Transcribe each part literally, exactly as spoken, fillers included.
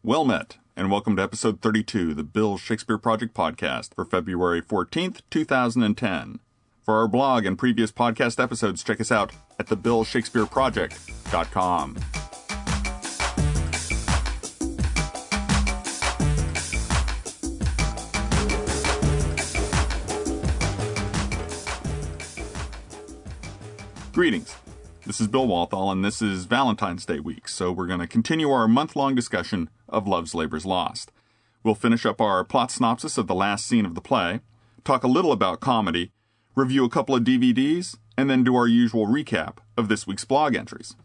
Well met, and welcome to episode thirty-two, the Bill Shakespeare Project podcast for February fourteenth, two thousand ten. For our blog and previous podcast episodes, check us out at the bill shakespeare project dot com. Greetings. This is Bill Walthall, and this is Valentine's Day week, so we're going to continue our month-long discussion of Love's Labour's Lost. We'll finish up our plot synopsis of the last scene of the play, talk a little about comedy, review a couple of D V Ds, and then do our usual recap of this week's blog entries.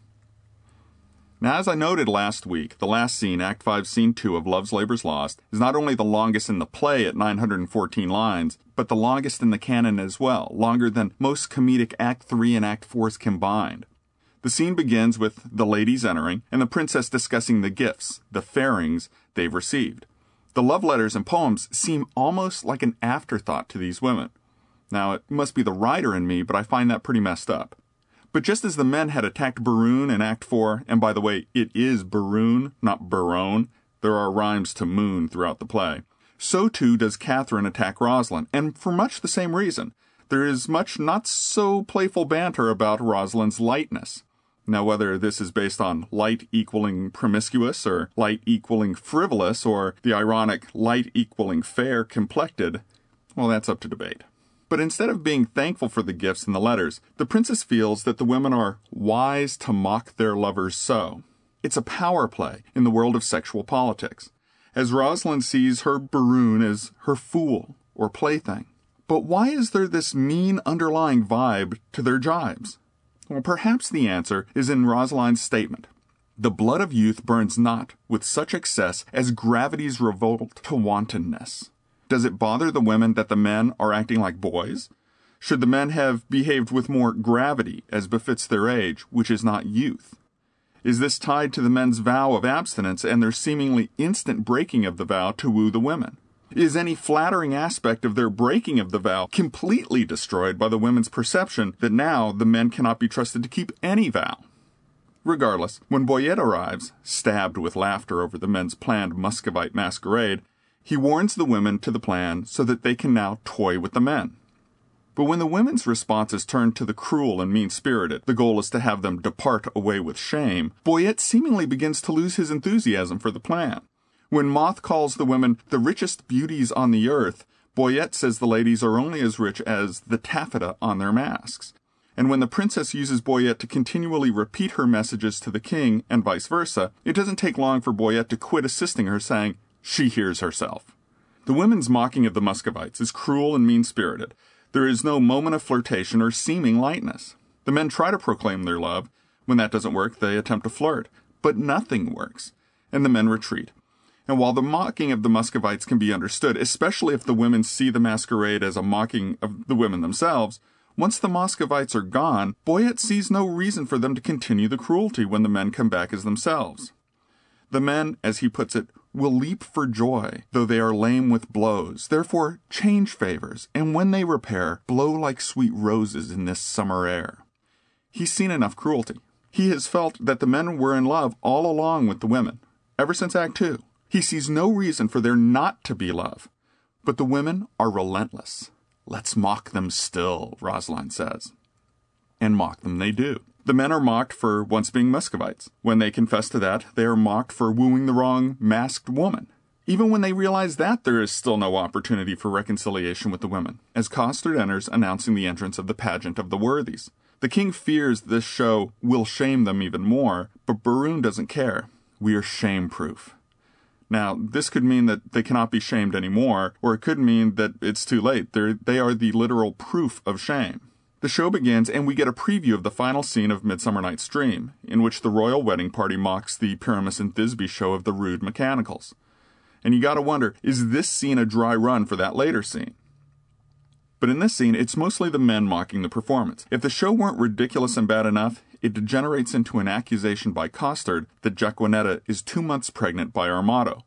Now, as I noted last week, the last scene, Act five, Scene two of Love's Labour's Lost, is not only the longest in the play at nine hundred fourteen lines, but the longest in the canon as well, longer than most comedic Act three and Act fours combined. The scene begins with the ladies entering and the princess discussing the gifts, the fairings, they've received. The love letters and poems seem almost like an afterthought to these women. Now, it must be the writer in me, but I find that pretty messed up. But just as the men had attacked Baroon in Act four, and by the way, it is Baroon, not Barone, there are rhymes to moon throughout the play, so too does Catherine attack Rosalind, and for much the same reason. There is much not-so-playful banter about Rosalind's lightness. Now, whether this is based on light equaling promiscuous, or light equaling frivolous, or the ironic light equaling fair complected, well, that's up to debate. But instead of being thankful for the gifts and the letters, the princess feels that the women are wise to mock their lovers so. It's a power play in the world of sexual politics, as Rosalind sees her Baroon as her fool or plaything. But why is there this mean underlying vibe to their jibes? Well, perhaps the answer is in Rosalind's statement. The blood of youth burns not with such excess as gravity's revolt to wantonness. Does it bother the women that the men are acting like boys? Should the men have behaved with more gravity, as befits their age, which is not youth? Is this tied to the men's vow of abstinence and their seemingly instant breaking of the vow to woo the women? Is any flattering aspect of their breaking of the vow completely destroyed by the women's perception that now the men cannot be trusted to keep any vow? Regardless, when Boyet arrives, stabbed with laughter over the men's planned Muscovite masquerade, he warns the women to the plan so that they can now toy with the men. But when the women's response is turned to the cruel and mean-spirited, the goal is to have them depart away with shame, Boyet seemingly begins to lose his enthusiasm for the plan. When Moth calls the women the richest beauties on the earth, Boyet says the ladies are only as rich as the taffeta on their masks. And when the princess uses Boyet to continually repeat her messages to the king and vice versa, it doesn't take long for Boyet to quit assisting her, saying, she hears herself. The women's mocking of the Muscovites is cruel and mean-spirited. There is no moment of flirtation or seeming lightness. The men try to proclaim their love. When that doesn't work, they attempt to flirt. But nothing works, and the men retreat. And while the mocking of the Muscovites can be understood, especially if the women see the masquerade as a mocking of the women themselves, once the Muscovites are gone, Boyet sees no reason for them to continue the cruelty when the men come back as themselves. The men, as he puts it, will leap for joy, though they are lame with blows. Therefore, change favors, and when they repair, blow like sweet roses in this summer air. He's seen enough cruelty. He has felt that the men were in love all along with the women, ever since Act Two. He sees no reason for there not to be love. But the women are relentless. Let's mock them still, Rosalind says. And mock them they do. The men are mocked for once being Muscovites. When they confess to that, they are mocked for wooing the wrong masked woman. Even when they realize that, there is still no opportunity for reconciliation with the women, as Costard enters announcing the entrance of the pageant of the worthies. The king fears this show will shame them even more, but Baroon doesn't care. We are shame-proof. Now, this could mean that they cannot be shamed anymore, or it could mean that it's too late. They're, they are the literal proof of shame. The show begins, and we get a preview of the final scene of Midsummer Night's Dream, in which the royal wedding party mocks the Pyramus and Thisbe show of the rude mechanicals. And you gotta wonder, is this scene a dry run for that later scene? But in this scene, it's mostly the men mocking the performance. If the show weren't ridiculous and bad enough, it degenerates into an accusation by Costard that Jaquenetta is two months pregnant by Armato,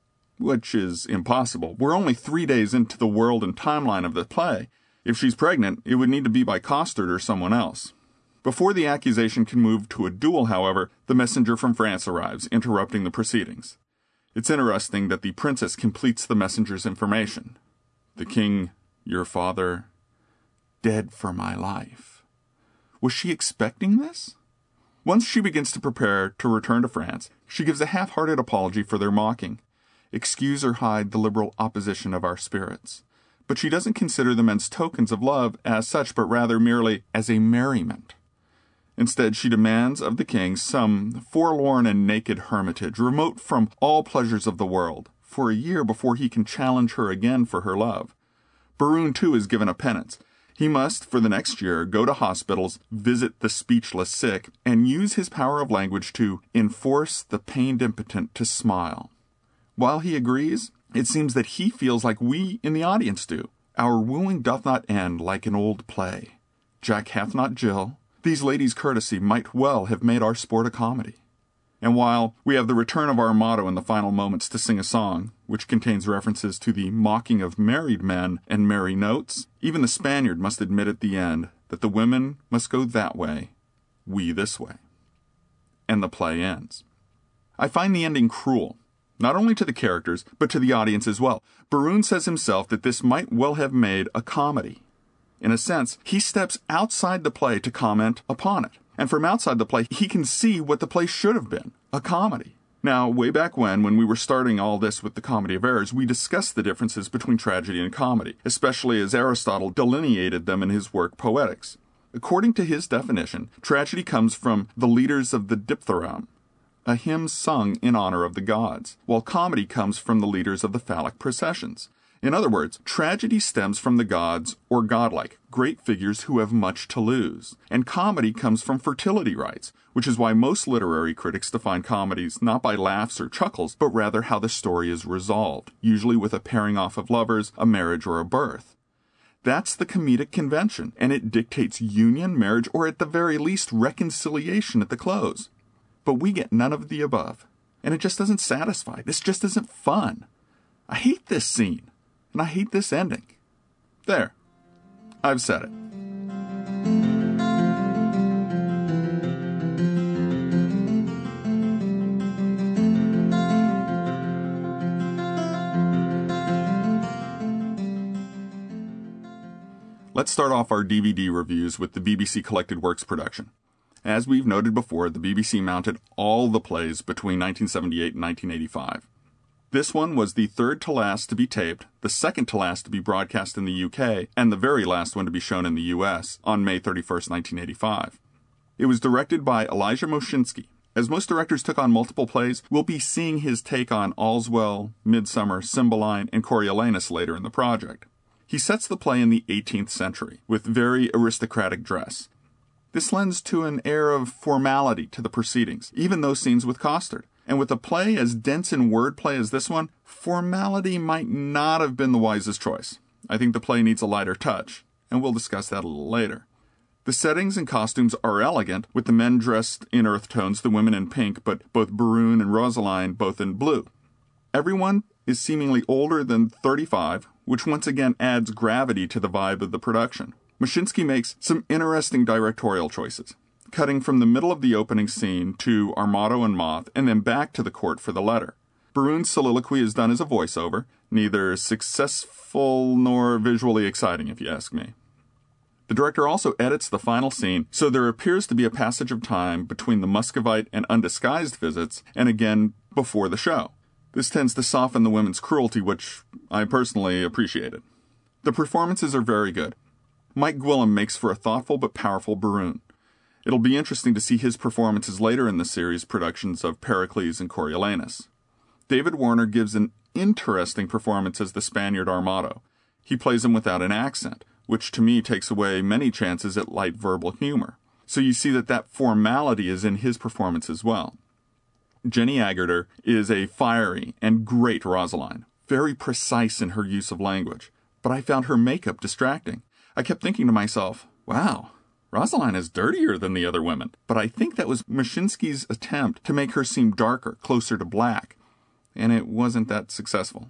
which is impossible. We're only three days into the world and timeline of the play. If she's pregnant, it would need to be by Costard or someone else. Before the accusation can move to a duel, however, the messenger from France arrives, interrupting the proceedings. It's interesting that the princess completes the messenger's information. The king, your father, dead for my life. Was she expecting this? Once she begins to prepare to return to France, she gives a half-hearted apology for their mocking. Excuse or hide the liberal opposition of our spirits. But she doesn't consider them as tokens of love as such, but rather merely as a merriment. Instead, she demands of the king some forlorn and naked hermitage, remote from all pleasures of the world, for a year before he can challenge her again for her love. Berowne, too, is given a penance. He must, for the next year, go to hospitals, visit the speechless sick, and use his power of language to enforce the pained impotent to smile. While he agrees, it seems that he feels like we in the audience do. Our wooing doth not end like an old play. Jack hath not Jill. These ladies' courtesy might well have made our sport a comedy. And while we have the return of Armado in the final moments to sing a song, which contains references to the mocking of married men and merry notes, even the Spaniard must admit at the end that the women must go that way, we this way. And the play ends. I find the ending cruel, not only to the characters, but to the audience as well. Berowne says himself that this might well have made a comedy. In a sense, he steps outside the play to comment upon it. And from outside the play, he can see what the play should have been, a comedy. Now, way back when, when we were starting all this with the Comedy of Errors, we discussed the differences between tragedy and comedy, especially as Aristotle delineated them in his work Poetics. According to his definition, tragedy comes from the leaders of the Diptheram, a hymn sung in honor of the gods, while comedy comes from the leaders of the phallic processions. In other words, tragedy stems from the gods, or godlike, great figures who have much to lose. And comedy comes from fertility rites, which is why most literary critics define comedies not by laughs or chuckles, but rather how the story is resolved, usually with a pairing off of lovers, a marriage, or a birth. That's the comedic convention, and it dictates union, marriage, or at the very least reconciliation at the close. But we get none of the above, and it just doesn't satisfy. This just isn't fun. I hate this scene. And I hate this ending. There. I've said it. Let's start off our D V D reviews with the B B C Collected Works production. As we've noted before, the B B C mounted all the plays between nineteen seventy-eight and nineteen eighty-five. This one was the third to last to be taped, the second to last to be broadcast in the U K, and the very last one to be shown in the U S on May thirty-first, nineteen eighty-five. It was directed by Elijah Moshinsky. As most directors took on multiple plays, we'll be seeing his take on All's Well, Midsummer, Cymbeline, and Coriolanus later in the project. He sets the play in the eighteenth century, with very aristocratic dress. This lends to an air of formality to the proceedings, even those scenes with Costard. And with a play as dense in wordplay as this one, formality might not have been the wisest choice. I think the play needs a lighter touch, and we'll discuss that a little later. The settings and costumes are elegant, with the men dressed in earth tones, the women in pink, but both Berowne and Rosaline both in blue. Everyone is seemingly older than thirty-five, which once again adds gravity to the vibe of the production. Moshinsky makes some interesting directorial choices, cutting from the middle of the opening scene to Armado and Moth, and then back to the court for the letter. Berowne's soliloquy is done as a voiceover, neither successful nor visually exciting, if you ask me. The director also edits the final scene, so there appears to be a passage of time between the Muscovite and undisguised visits, and again before the show. This tends to soften the women's cruelty, which I personally appreciated. The performances are very good. Mike Gwilym makes for a thoughtful but powerful Berowne. It'll be interesting to see his performances later in the series productions of Pericles and Coriolanus. David Warner gives an interesting performance as the Spaniard Armado. He plays him without an accent, which to me takes away many chances at light verbal humor. So you see that that formality is in his performance as well. Jenny Agutter is a fiery and great Rosaline, very precise in her use of language, but I found her makeup distracting. I kept thinking to myself, wow, Rosaline is dirtier than the other women, but I think that was Moshinsky's attempt to make her seem darker, closer to black, and it wasn't that successful.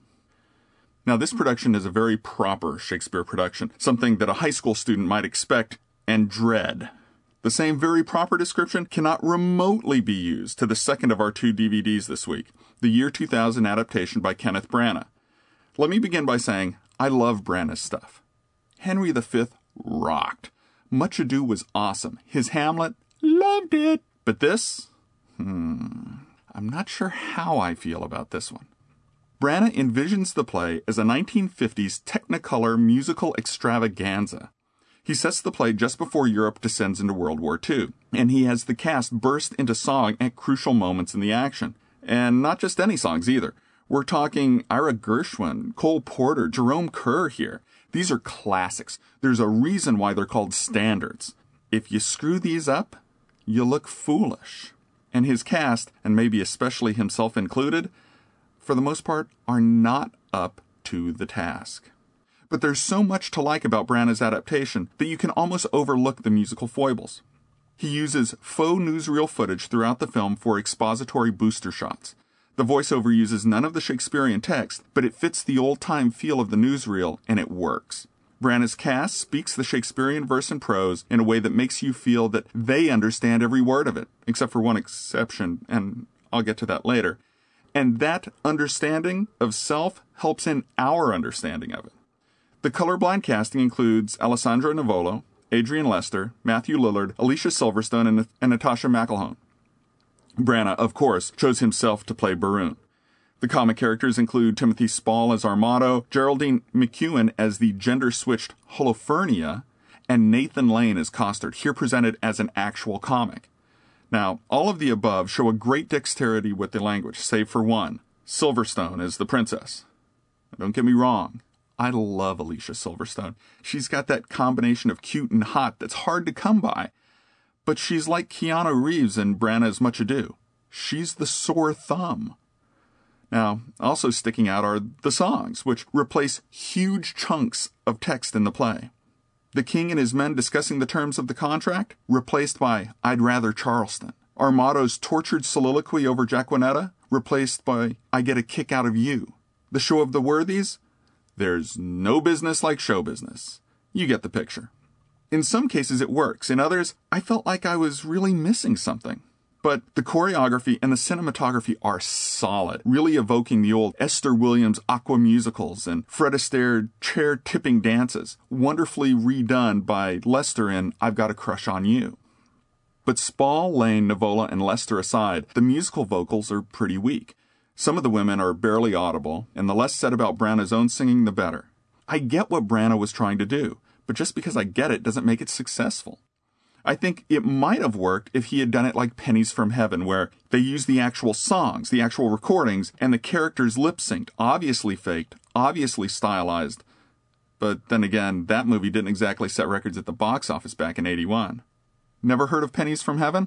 Now, this production is a very proper Shakespeare production, something that a high school student might expect and dread. The same very proper description cannot remotely be used to the second of our two D V Ds this week, the year two thousand adaptation by Kenneth Branagh. Let me begin by saying I love Branagh's stuff. Henry the Fifth rocked. Much Ado was awesome. His Hamlet, loved it. But this? Hmm, I'm not sure how I feel about this one. Branagh envisions the play as a nineteen fifties Technicolor musical extravaganza. He sets the play just before Europe descends into World War Two, and he has the cast burst into song at crucial moments in the action. And not just any songs either. We're talking Ira Gershwin, Cole Porter, Jerome Kerr here. These are classics. There's a reason why they're called standards. If you screw these up, you look foolish. And his cast, and maybe especially himself included, for the most part, are not up to the task. But there's so much to like about Branagh's adaptation that you can almost overlook the musical foibles. He uses faux newsreel footage throughout the film for expository booster shots. The voiceover uses none of the Shakespearean text, but it fits the old-time feel of the newsreel, and it works. Branagh's cast speaks the Shakespearean verse and prose in a way that makes you feel that they understand every word of it, except for one exception, and I'll get to that later. And that understanding of self helps in our understanding of it. The colorblind casting includes Alessandro Nivola, Adrian Lester, Matthew Lillard, Alicia Silverstone, and, and Natasha McElhone. Branagh, of course, chose himself to play Berowne. The comic characters include Timothy Spall as Armado, Geraldine McEwen as the gender-switched Holofernia, and Nathan Lane as Costard, here presented as an actual comic. Now, all of the above show a great dexterity with the language, save for one, Silverstone as the princess. Don't get me wrong. I love Alicia Silverstone. She's got that combination of cute and hot that's hard to come by. But she's like Keanu Reeves in Branagh's Much Ado. She's the sore thumb. Now, also sticking out are the songs, which replace huge chunks of text in the play. The king and his men discussing the terms of the contract, replaced by I'd Rather Charleston. Armado's tortured soliloquy over Jacquinetta, replaced by I Get a Kick Out of You. The show of the worthies, there's no business like show business. You get the picture. In some cases it works. In others, I felt like I was really missing something. But the choreography and the cinematography are solid, really evoking the old Esther Williams aqua musicals and Fred Astaire chair-tipping dances, wonderfully redone by Lester in I've Got a Crush on You. But Spall, Lane, Nivola, and Lester aside, the musical vocals are pretty weak. Some of the women are barely audible, and the less said about Branagh's own singing, the better. I get what Branagh was trying to do, but just because I get it doesn't make it successful. I think it might have worked if he had done it like Pennies from Heaven, where they used the actual songs, the actual recordings, and the characters lip-synced, obviously faked, obviously stylized. But then again, that movie didn't exactly set records at the box office back in eighty-one. Never heard of Pennies from Heaven?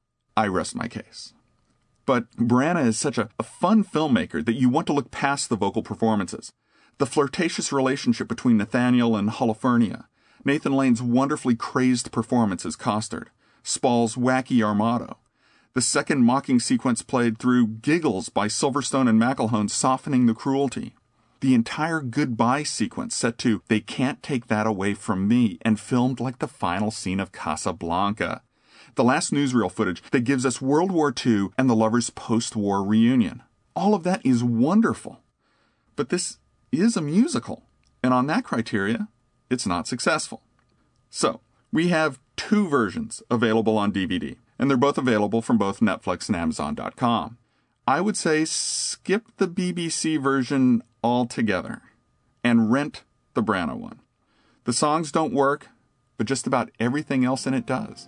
I rest my case. But Branagh is such a, a fun filmmaker that you want to look past the vocal performances. The flirtatious relationship between Nathaniel and Holofernia, Nathan Lane's wonderfully crazed performance as Costard, Spall's wacky Armado, the second mocking sequence played through giggles by Silverstone and McElhone softening the cruelty, the entire goodbye sequence set to They Can't Take That Away From Me and filmed like the final scene of Casablanca, the last newsreel footage that gives us World War Two and the lovers' post-war reunion. All of that is wonderful. But this is a musical, and on that criteria, it's not successful. So, we have two versions available on D V D, and they're both available from both Netflix and Amazon dot com. I would say skip the B B C version altogether and rent the Branagh one. The songs don't work, but just about everything else in it does.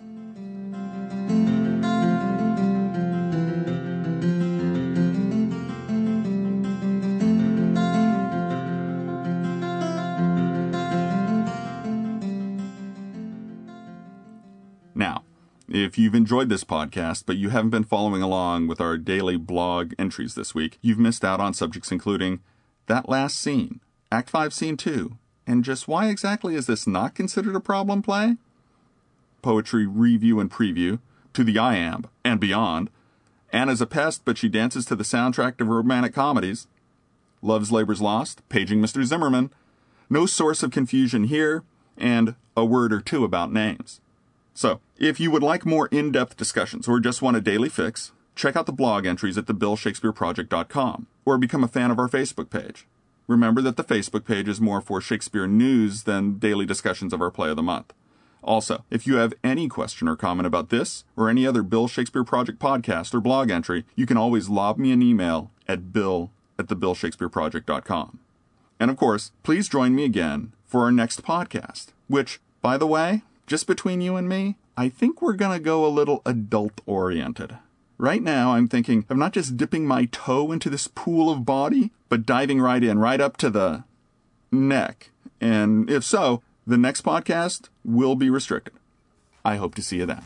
Now, if you've enjoyed this podcast, but you haven't been following along with our daily blog entries this week, you've missed out on subjects including that last scene, Act five, Scene two, and just why exactly is this not considered a problem play? Poetry review and preview, To the Iamb and Beyond, Anna's a Pest, but she dances to the soundtrack of romantic comedies, Love's Labor's Lost, Paging Mister Zimmerman, No Source of Confusion Here, and A Word or Two About Names. So, if you would like more in-depth discussions or just want a daily fix, check out the blog entries at the bill shakespeare project dot com or become a fan of our Facebook page. Remember that the Facebook page is more for Shakespeare news than daily discussions of our play of the month. Also, if you have any question or comment about this or any other Bill Shakespeare Project podcast or blog entry, you can always lob me an email at bill at the bill shakespeare project dot com. And of course, please join me again for our next podcast, which, by the way, just between you and me, I think we're going to go a little adult-oriented. Right now, I'm thinking of not just dipping my toe into this pool of body, but diving right in, right up to the neck. And if so, the next podcast will be restricted. I hope to see you then.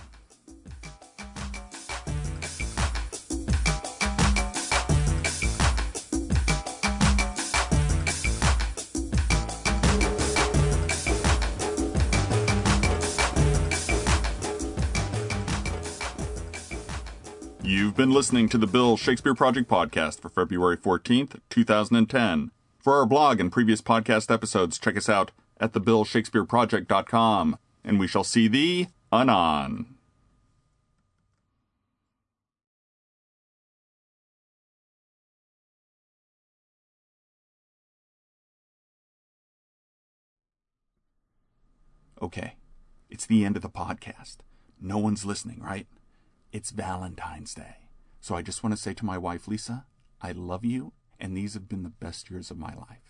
You've been listening to the Bill Shakespeare Project podcast for February fourteenth, two thousand ten. For our blog and previous podcast episodes, check us out at the bill shakespeare project dot com, and we shall see thee anon. Okay, it's the end of the podcast. No one's listening, right? It's Valentine's Day. So I just want to say to my wife, Lisa, I love you, and these have been the best years of my life.